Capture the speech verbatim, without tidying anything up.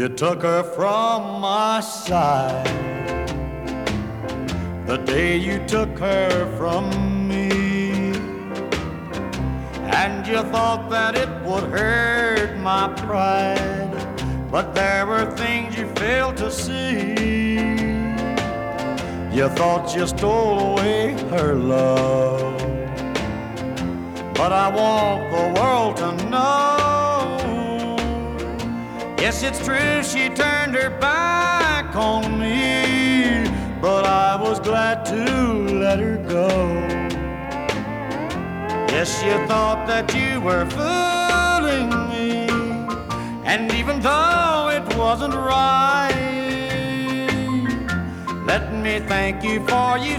You took her from my side the day you took her from me, and you thought that it would hurt my pride, but there were things you failed to see. You thought you stole away her love, but I want the world to know, yes, it's true, she turned her back on me, but I was glad to let her go. Yes, you thought that you were fooling me, and even though it wasn't right, let me thank you for you